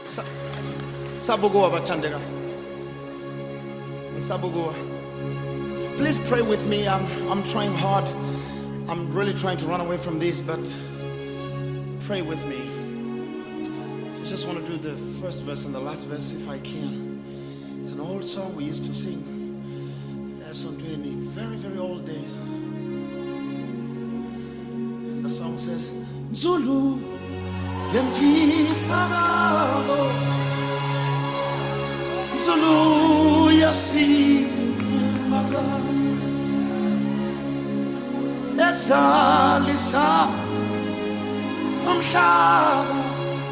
Sabugoa bathandeka. Sabugoa. Please pray with me. I'm trying hard. I'm really trying to run away from this, but pray with me. I just want to do the first verse and the last verse if I can. It's an old song we used to sing. That's on 20 very, very old days. And the song says, Zulu, Yemfifagabo, Zulu, Yasi, Maga, Esa, Lisa, Umshaba,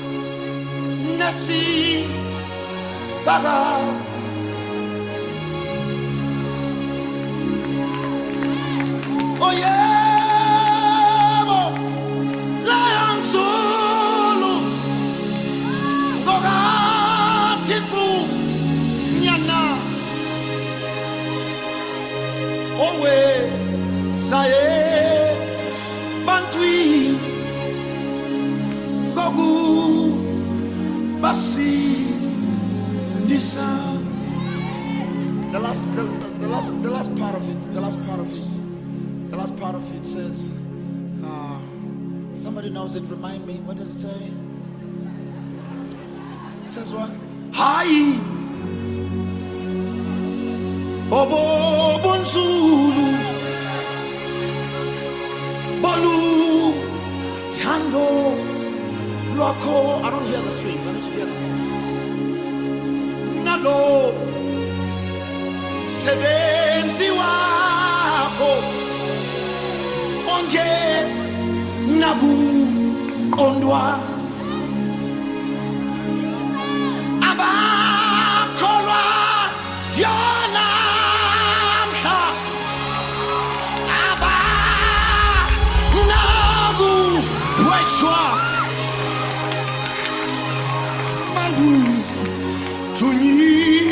Nasi, Baga. Oh yeah, Lion Zulu, Goga Tipu, Nyana, Owe, Saye, Bantui, Gogu, Basi, Disa. The last part of it. The last part of it says, somebody knows it, remind me, what does it say? It says what? Hi! Obo Bonzulu Bolu Tango Loco. I don't hear the strings, I need to hear them. Nalo Sebenzi wako Onge Nagu Ondwa Aba Kolwa Yonamsa Aba Nagu Wechwa Magu Tuni.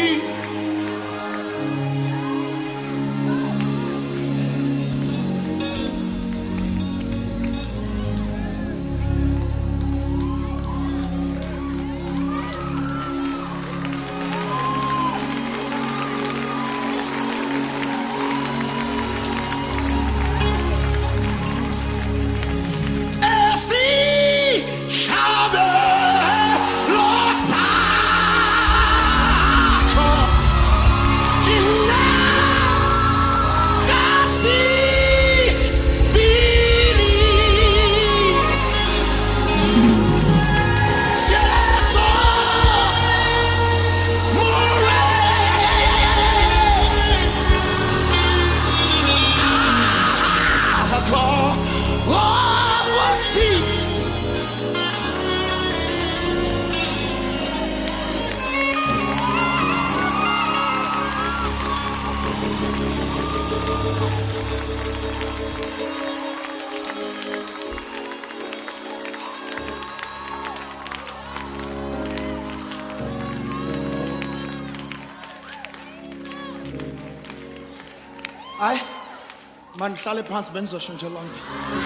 Ay, man, hlale phansi benizoshintsha lonke.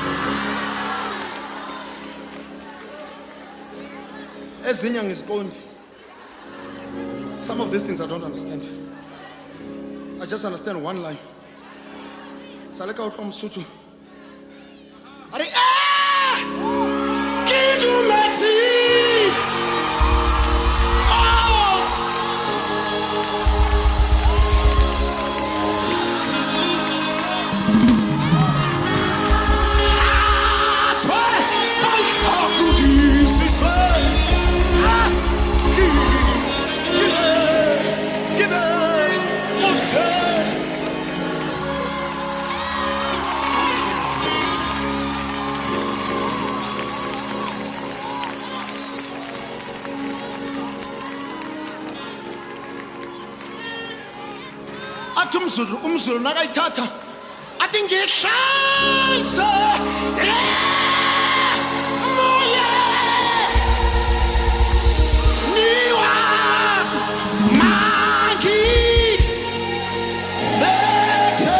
Ezinye ngiziqondi. Some of these things I don't understand. I just understand one line. Saleka utlwa Msotho. Are Kidumexi. Umzulu nakayithatha athi ngihlanze moya niwa maki bethe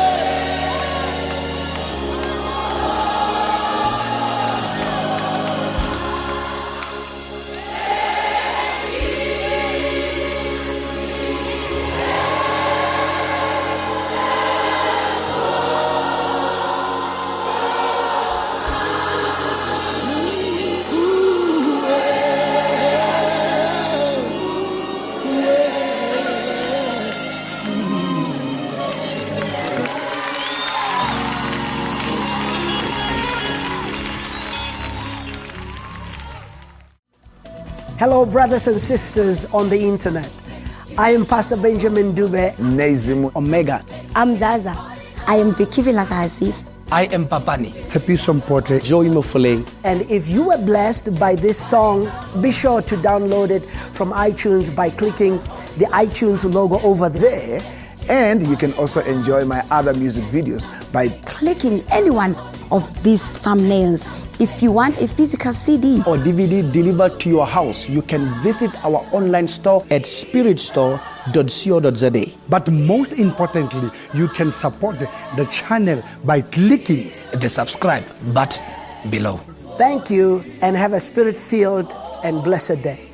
Hello, brothers and sisters on the internet. I am Pastor Benjamin Dube. Nezim Omega. I'm Zaza. I am Vicky Vilakazi. I am Papani. Tepi Sompote. Joey Mofole. And if you were blessed by this song, be sure to download it from iTunes by clicking the iTunes logo over there. And you can also enjoy my other music videos by clicking any one of these thumbnails. If you want a physical CD or DVD delivered to your house, you can visit our online store at spiritstore.co.za. But most importantly, you can support the channel by clicking the subscribe button below. Thank you and have a spirit-filled and blessed day.